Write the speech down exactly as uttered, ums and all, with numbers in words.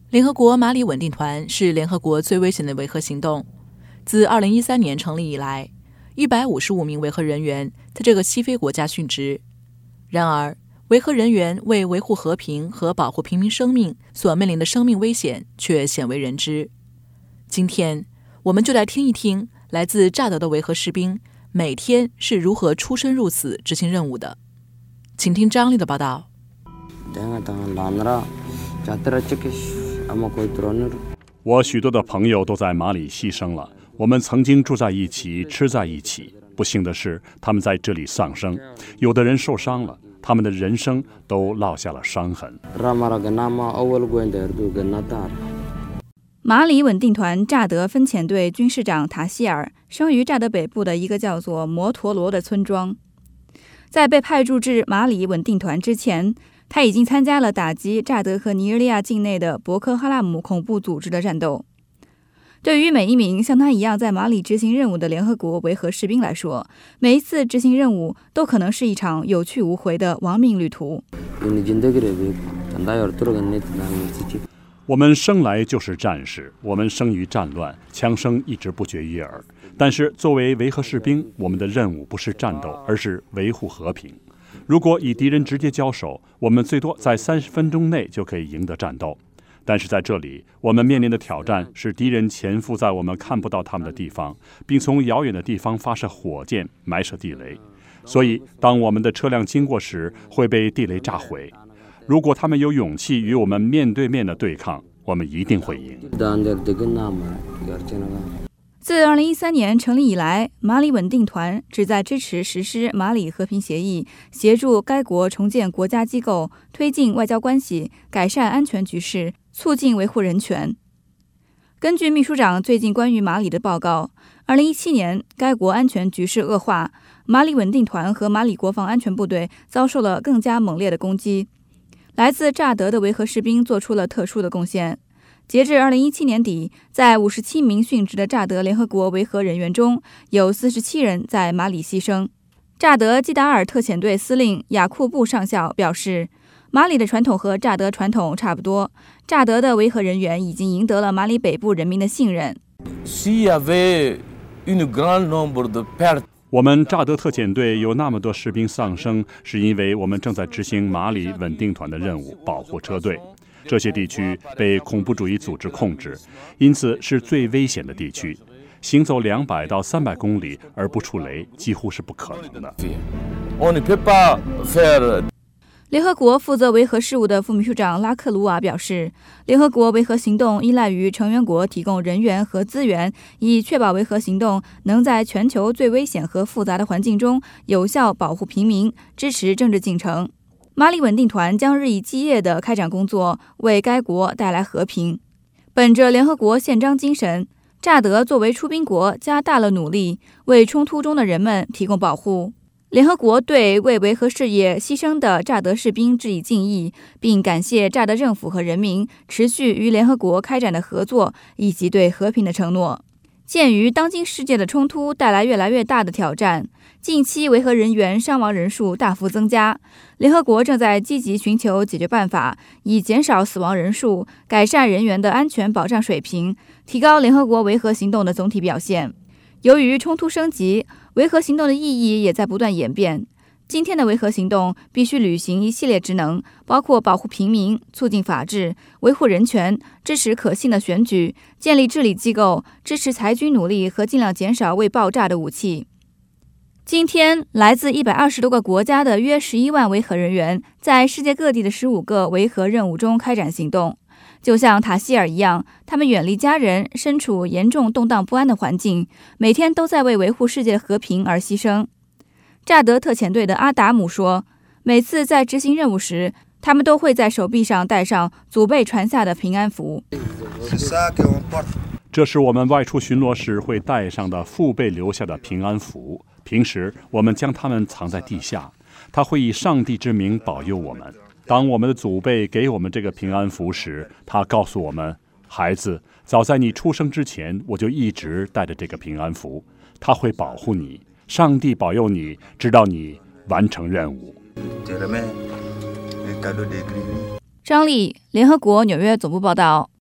联合国马里稳定团是联合国最危险的维和行动。自二零一三年成立以来，一百五十五名维和人员在这个西非国家殉职。然而，维和人员为维护和平和保护平民生命所面临的生命危险却鲜为人知。今天，我们就来听一听来自乍得的维和士兵每天是如何出生入死执行任务的。请听张丽的报道。 我许多的朋友都在马里牺牲了，我们曾经住在一起，吃在一起。不幸的是，他们在这里丧生，有的人受伤了，他们的人生都落下了伤痕。 马里稳定团乍得分遣队军事长塔希尔生于乍得北部的一个叫做摩陀罗的村庄。在被派驻至马里稳定团之前，他已经参加了打击乍得和尼日利亚境内的博科哈拉姆恐怖组织的战斗。对于每一名像他一样在马里执行任务的联合国维和士兵来说，每一次执行任务都可能是一场有去无回的亡命旅途。 我们生来就是战士，我们生于战乱，枪声一直不绝于耳。但是作为维和士兵，我们的任务不是战斗，而是维护和平。如果与敌人直接交手，我们最多在三十分钟内就可以赢得战斗。但是在这里，我们面临的挑战是敌人潜伏在我们看不到他们的地方，并从遥远的地方发射火箭，埋设地雷。所以，当我们的车辆经过时，会被地雷炸毁。如果他们有勇气与我们面对面的对抗，我们一定会赢。 自二零一三年成立以来，马里稳定团旨在支持实施马里和平协议，协助该国重建国家机构，推进外交关系，改善安全局势，促进维护人权。根据秘书长最近关于马里的报告，二零一七年该国安全局势恶化，马里稳定团和马里国防安全部队遭受了更加猛烈的攻击。来自乍得的维和士兵做出了特殊的贡献。截至二零一七年底，在五十七名殉职的乍得联合国维和人员中，有四十七人在马里牺牲。乍得基达尔特遣队司令雅库布上校表示，马里的传统和乍得传统差不多，乍得的维和人员已经赢得了马里北部人民的信任。 我们乍得特遣队有那么多士兵丧生，是因为我们正在执行马里稳定团的任务，保护车队。这些地区被恐怖主义组织控制，因此是最危险的地区。行走两百到三百公里而不触雷，几乎是不可能的。 联合国负责维和事务的副秘书长拉克鲁瓦表示，联合国维和行动依赖于成员国提供人员和资源，以确保维和行动能在全球最危险和复杂的环境中有效保护平民，支持政治进程。马里稳定团将日以继夜地开展工作，为该国带来和平。本着联合国宪章精神，乍得作为出兵国加大了努力，为冲突中的人们提供保护。联合国对为维和事业牺牲的乍得士兵致以敬意，并感谢乍得政府和人民持续与联合国开展的合作以及对和平的承诺。鉴于当今世界的冲突带来越来越大的挑战，近期维和人员伤亡人数大幅增加，联合国正在积极寻求解决办法，以减少死亡人数，改善人员的安全保障水平，提高联合国维和行动的总体表现。由于冲突升级，维和行动的意义也在不断演变。今天的维和行动必须履行一系列职能，包括保护平民、促进法治、维护人权、支持可信的选举、建立治理机构、支持裁军努力和尽量减少未爆炸的武器。今天，来自一百二十多个国家的约十一万维和人员，在世界各地的十五个维和任务中开展行动。就像塔希尔一样，他们远离家人，身处严重动荡不安的环境，每天都在为维护世界的和平而牺牲。乍得特遣队的阿达姆说，每次在执行任务时，他们都会在手臂上戴上祖辈传下的平安符。 这是我们外出巡逻时会带上的父辈留下的平安符，平时我们将它们藏在地下，它会以上帝之名保佑我们。当我们的祖辈给我们这个平安符时，他告诉我们，孩子，早在你出生之前，我就一直带着这个平安符，它会保护你，上帝保佑你，直到你完成任务。 张丽，联合国纽约总部报道。